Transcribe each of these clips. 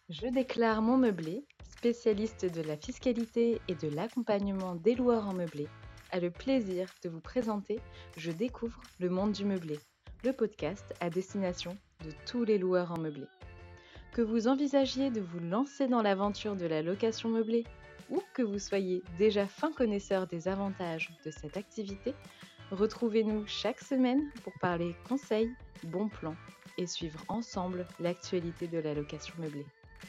Je déclare mon meublé, spécialiste de la fiscalité et de l'accompagnement des loueurs en meublé, a le plaisir de vous présenter Je découvre le monde du meublé, le podcast à destination de tous les loueurs en meublé. Que vous envisagiez de vous lancer dans l'aventure de la location meublée ou que vous soyez déjà fin connaisseur des avantages de cette activité, retrouvez-nous chaque semaine pour parler conseils, bons plans et suivre ensemble l'actualité de la location meublée.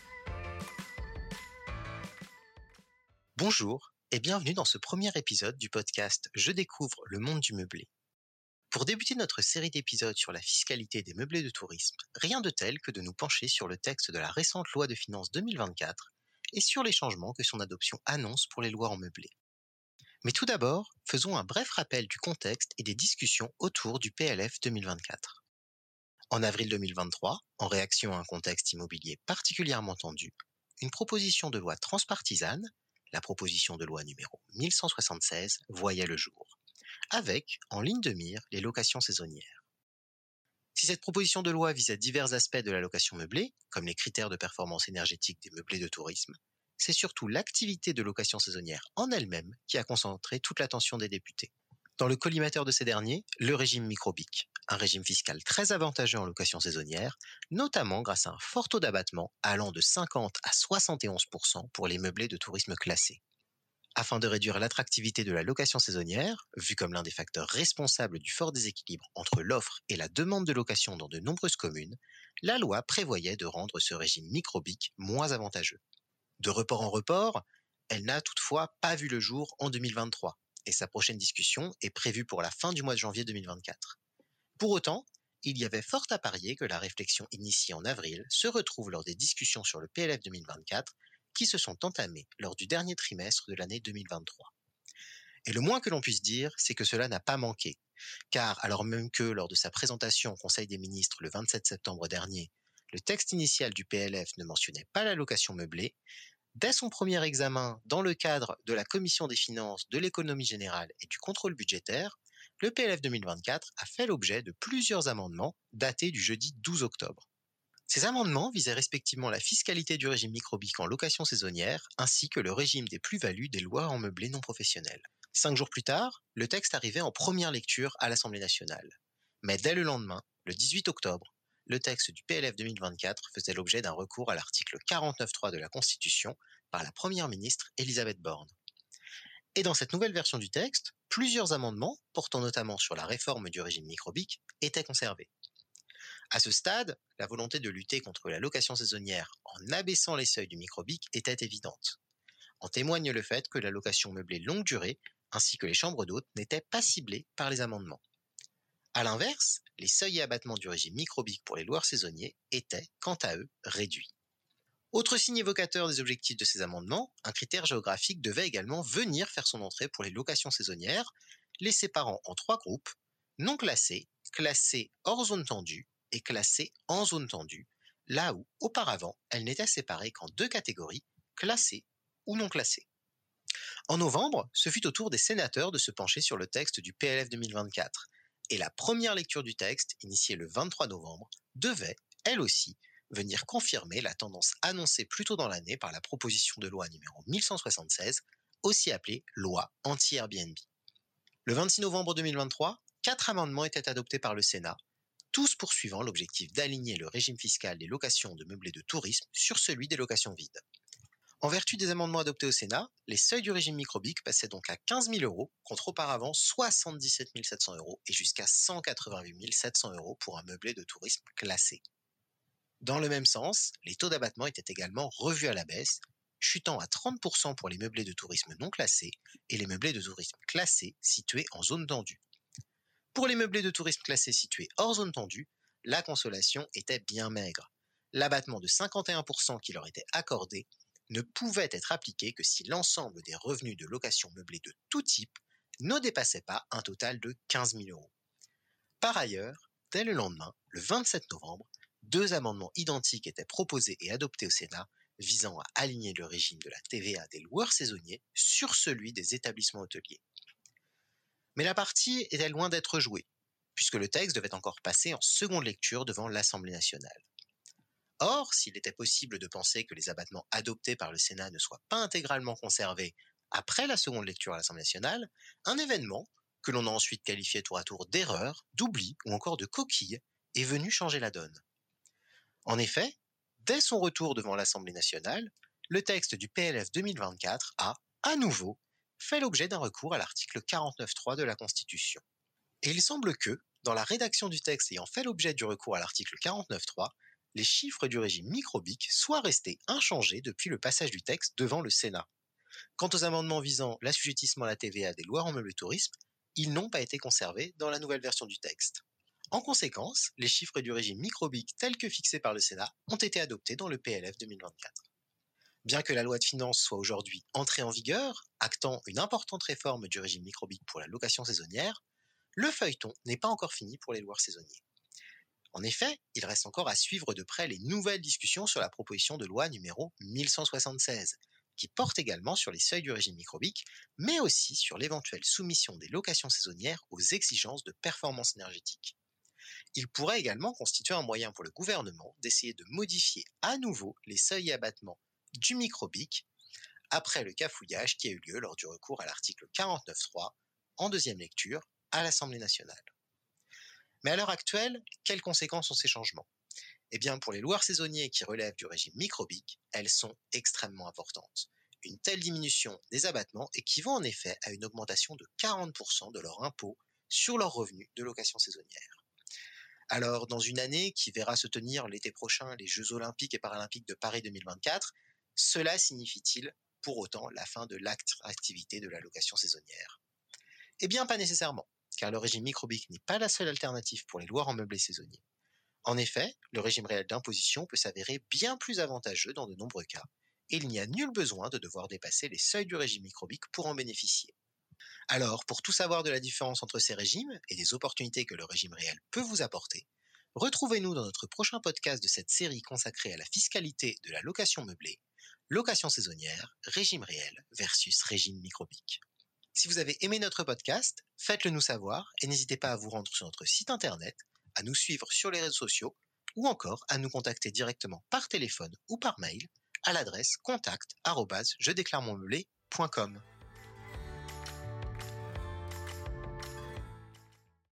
Bonjour et bienvenue dans ce premier épisode du podcast Je découvre le monde du meublé. Pour débuter notre série d'épisodes sur la fiscalité des meublés de tourisme, rien de tel que de nous pencher sur le texte de la récente loi de finances 2024 et sur les changements que son adoption annonce pour les lois en meublé. Mais tout d'abord, faisons un bref rappel du contexte et des discussions autour du PLF 2024. En avril 2023, en réaction à un contexte immobilier particulièrement tendu, une proposition de loi transpartisane, la proposition de loi numéro 1176, voyait le jour, avec, en ligne de mire, les locations saisonnières. Si cette proposition de loi visait divers aspects de la location meublée, comme les critères de performance énergétique des meublés de tourisme, c'est surtout l'activité de location saisonnière en elle-même qui a concentré toute l'attention des députés. Dans le collimateur de ces derniers, le régime micro-BIC, un régime fiscal très avantageux en location saisonnière, notamment grâce à un fort taux d'abattement allant de 50 à 71% pour les meublés de tourisme classés. Afin de réduire l'attractivité de la location saisonnière, vue comme l'un des facteurs responsables du fort déséquilibre entre l'offre et la demande de location dans de nombreuses communes, la loi prévoyait de rendre ce régime micro-BIC moins avantageux. De report en report, elle n'a toutefois pas vu le jour en 2023, et sa prochaine discussion est prévue pour la fin du mois de janvier 2024. Pour autant, il y avait fort à parier que la réflexion initiée en avril se retrouve lors des discussions sur le PLF 2024 qui se sont entamées lors du dernier trimestre de l'année 2023. Et le moins que l'on puisse dire, c'est que cela n'a pas manqué, car alors même que lors de sa présentation au Conseil des ministres le 27 septembre dernier, le texte initial du PLF ne mentionnait pas la location meublée, dès son premier examen dans le cadre de la Commission des finances, de l'économie générale et du contrôle budgétaire, le PLF 2024 a fait l'objet de plusieurs amendements datés du jeudi 12 octobre. Ces amendements visaient respectivement la fiscalité du régime micro-BIC en location saisonnière ainsi que le régime des plus-values des lois en meublé non professionnel. 5 jours plus tard, le texte arrivait en première lecture à l'Assemblée nationale. Mais dès le lendemain, le 18 octobre, le texte du PLF 2024 faisait l'objet d'un recours à l'article 49.3 de la Constitution par la Première ministre Elisabeth Borne. Et dans cette nouvelle version du texte, plusieurs amendements, portant notamment sur la réforme du régime micro-BIC, étaient conservés. À ce stade, la volonté de lutter contre la location saisonnière en abaissant les seuils du micro-BIC était évidente. En témoigne le fait que la location meublée longue durée, ainsi que les chambres d'hôtes, n'étaient pas ciblées par les amendements. A l'inverse, les seuils et abattements du régime micro-BIC pour les loueurs saisonniers étaient, quant à eux, réduits. Autre signe évocateur des objectifs de ces amendements, un critère géographique devait également venir faire son entrée pour les locations saisonnières, les séparant en 3 groupes, non classés, classés hors zone tendue et classés en zone tendue, là où, auparavant, elles n'étaient séparées qu'en 2 catégories, classées ou non classées. En novembre, ce fut au tour des sénateurs de se pencher sur le texte du PLF 2024, et la première lecture du texte, initiée le 23 novembre, devait, elle aussi, venir confirmer la tendance annoncée plus tôt dans l'année par la proposition de loi numéro 1176, aussi appelée loi anti-Airbnb. Le 26 novembre 2023, 4 amendements étaient adoptés par le Sénat, tous poursuivant l'objectif d'aligner le régime fiscal des locations de meublés de tourisme sur celui des locations vides. En vertu des amendements adoptés au Sénat, les seuils du régime micro-BIC passaient donc à 15 000 euros contre auparavant 77 700 euros et jusqu'à 188 700 euros pour un meublé de tourisme classé. Dans le même sens, les taux d'abattement étaient également revus à la baisse, chutant à 30% pour les meublés de tourisme non classés et les meublés de tourisme classés situés en zone tendue. Pour les meublés de tourisme classés situés hors zone tendue, la consolation était bien maigre. L'abattement de 51% qui leur était accordé ne pouvait être appliqué que si l'ensemble des revenus de location meublée de tout type ne dépassait pas un total de 15 000 euros. Par ailleurs, dès le lendemain, le 27 novembre, 2 amendements identiques étaient proposés et adoptés au Sénat visant à aligner le régime de la TVA des loueurs saisonniers sur celui des établissements hôteliers. Mais la partie était loin d'être jouée, puisque le texte devait encore passer en seconde lecture devant l'Assemblée nationale. Or, s'il était possible de penser que les abattements adoptés par le Sénat ne soient pas intégralement conservés après la seconde lecture à l'Assemblée nationale, un événement, que l'on a ensuite qualifié tour à tour d'erreur, d'oubli ou encore de coquille, est venu changer la donne. En effet, dès son retour devant l'Assemblée nationale, le texte du PLF 2024 a, à nouveau, fait l'objet d'un recours à l'article 49.3 de la Constitution. Et il semble que, dans la rédaction du texte ayant fait l'objet du recours à l'article 49.3, les chiffres du régime microbique soient restés inchangés depuis le passage du texte devant le Sénat. Quant aux amendements visant l'assujettissement à la TVA des loueurs en meubles tourisme, ils n'ont pas été conservés dans la nouvelle version du texte. En conséquence, les chiffres du régime microbique tels que fixés par le Sénat ont été adoptés dans le PLF 2024. Bien que la loi de finances soit aujourd'hui entrée en vigueur, actant une importante réforme du régime microbique pour la location saisonnière, le feuilleton n'est pas encore fini pour les loueurs saisonniers. En effet, il reste encore à suivre de près les nouvelles discussions sur la proposition de loi numéro 1176, qui porte également sur les seuils du régime microbique, mais aussi sur l'éventuelle soumission des locations saisonnières aux exigences de performance énergétique. Il pourrait également constituer un moyen pour le gouvernement d'essayer de modifier à nouveau les seuils et abattements du microbique après le cafouillage qui a eu lieu lors du recours à l'article 49.3 en deuxième lecture à l'Assemblée nationale. Mais à l'heure actuelle, quelles conséquences ont ces changements ? Eh bien, pour les loueurs saisonniers qui relèvent du régime microbique, elles sont extrêmement importantes. Une telle diminution des abattements équivaut en effet à une augmentation de 40% de leur impôt sur leurs revenus de location saisonnière. Alors, dans une année qui verra se tenir l'été prochain les Jeux olympiques et paralympiques de Paris 2024, cela signifie-t-il pour autant la fin de l'attractivité de la location saisonnière ? Eh bien, pas nécessairement, car le régime microbique n'est pas la seule alternative pour les loueurs en meublé saisonniers. En effet, le régime réel d'imposition peut s'avérer bien plus avantageux dans de nombreux cas, et il n'y a nul besoin de devoir dépasser les seuils du régime microbique pour en bénéficier. Alors, pour tout savoir de la différence entre ces régimes et des opportunités que le régime réel peut vous apporter, retrouvez-nous dans notre prochain podcast de cette série consacrée à la fiscalité de la location meublée, location saisonnière, régime réel versus régime microbique. Si vous avez aimé notre podcast, faites-le nous savoir et n'hésitez pas à vous rendre sur notre site internet, à nous suivre sur les réseaux sociaux ou encore à nous contacter directement par téléphone ou par mail à l'adresse contact@jedéclaremonmeublé.com.